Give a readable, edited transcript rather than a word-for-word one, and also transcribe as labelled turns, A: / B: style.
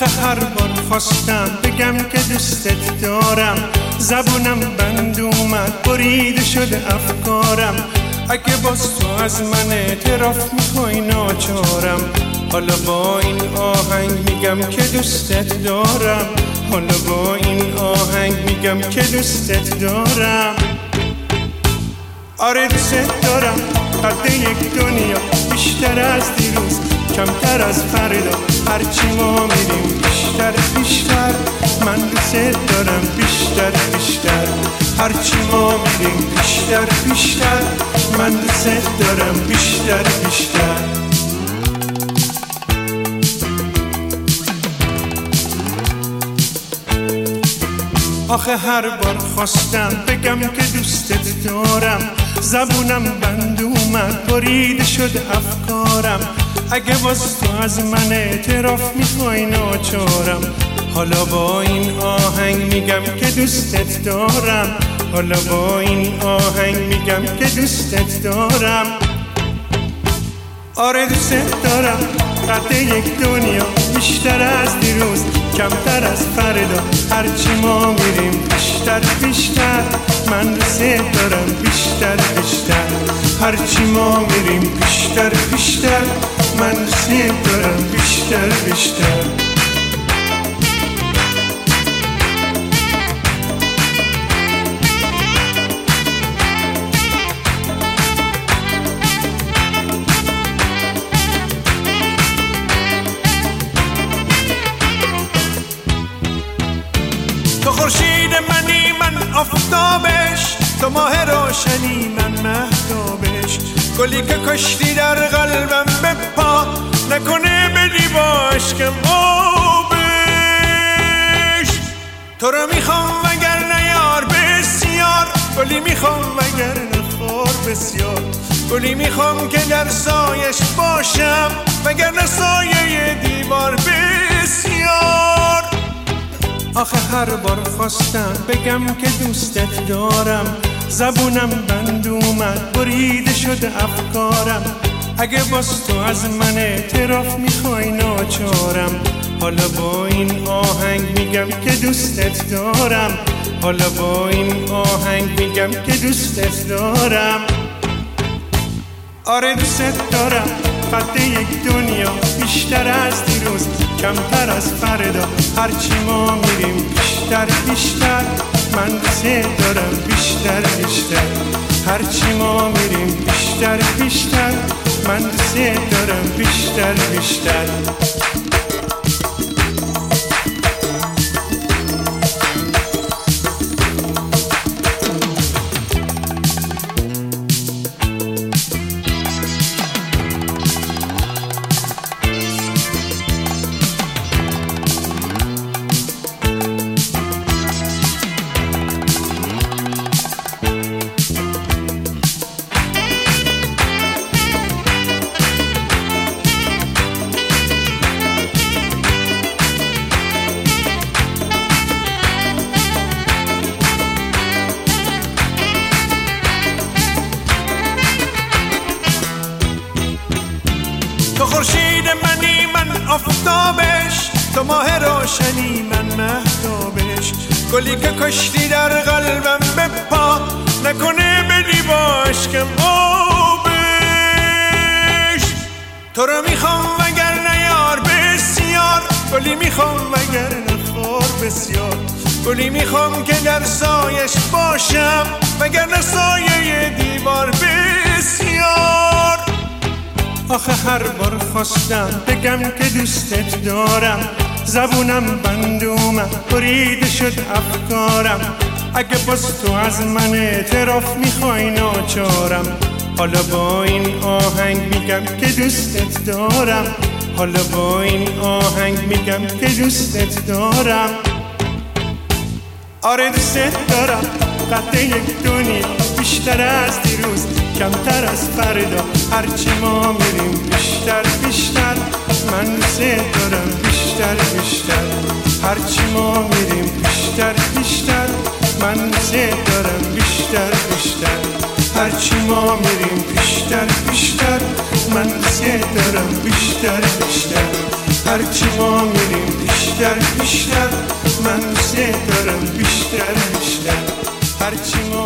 A: هر بار خواستم بگم که دوستت دارم، زبونم بند اومد بریده شده افکارم. اگه باز تو از من اعتراف میخوای ناچارم، حالا با این آهنگ میگم که دوستت دارم، حالا با این آهنگ میگم که دوستت دارم. آره دوستت دارم، قد یک دنیا، بیشتر از دیروز، کمتر از فردا. هرچی ما میریم بیشتر بیشتر، من دوستت دارم بیشتر بیشتر. هرچی ما میریم بیشتر بیشتر، من دوستت دارم بیشتر بیشتر. آخه هر بار خواستم بگم که دوستت دارم، زبونم بند اومد بریده شده افکارم. اگه باز تو از من اعتراف میخوای ناچارم، حالا با این آهنگ میگم که دوستت دارم، حالا با این آهنگ میگم که دوستت دارم. آره دوستت دارم، قد یک دنیا، بیشتر از دیروز، کمتر از فردا. هرچی ما میریم بیشتر بیشتر، من دوستت دارم بیشتر بیشتر. هرچی ما میریم بیشتر بیشتر، من دوستت دارم بیشتر بیشتر.
B: تو خورشید منی من آفتابش، تو ماه روشنی من مهتابش. گلی که کشتی در قلبم بپا، نکنه بدی باش که آبش. تو رو میخوام وگرنه یار بسیار، گلی میخوام وگرنه خار بسیار. گلی میخوام که در سایش باشم، وگرنه سایه دیوار بسیار.
A: آخه هر بار خواستم بگم که دوستت دارم، زبونم بند اومد بریده شده افکارم. اگه باز تو از من اعتراف میخوای ناچارم، حالا با این آهنگ میگم که دوستت دارم، حالا با این آهنگ میگم که دوستت دارم. آره دوستت دارم، قد یک دنیا، بیشتر از دیروز، کمتر از فردا. هرچی ما میریم بیشتر بیشتر، من دوستت دارم بیشتر بیشتر. هرچی ما میریم بیشتر بیشتر، من دوستت دارم بیشتر بیشتر.
B: تو خورشید منی من آفتابش، تو ماه روشنی من مهتابش. گلی که کشتی در قلبم بپا، نکنه بدی باش که آبش. تو رو میخوام وگرنه یار بسیار، گلی میخوام وگرنه خار بسیار. گلی میخوام که در سایش باشم، وگرنه سایه دیوار بسیار.
A: آخه هر بار خواستم بگم که دوستت دارم، زبونم بند اومد بریده شد افکارم. اگه باز تو از من اعتراف میخوای ناچارم، حالا با این آهنگ میگم که دوستت دارم، حالا با این آهنگ میگم که دوستت دارم. آره دوستت دارم، قد یک دنیا، بیشتر از دیروز، کمتر از فردا. هرچی ما میریم بیشتر بیشتر، من دوستت دارم بیشتر بیشتر. هرچی ما میریم بیشتر بیشتر، من دوستت دارم بیشتر بیشتر. هرچی ما میریم بیشتر بیشتر، من دوستت دارم بیشتر بیشتر. هرچی ما میریم بیشتر بیشتر من دوست دارم بیشتر بیشتر هرچی ما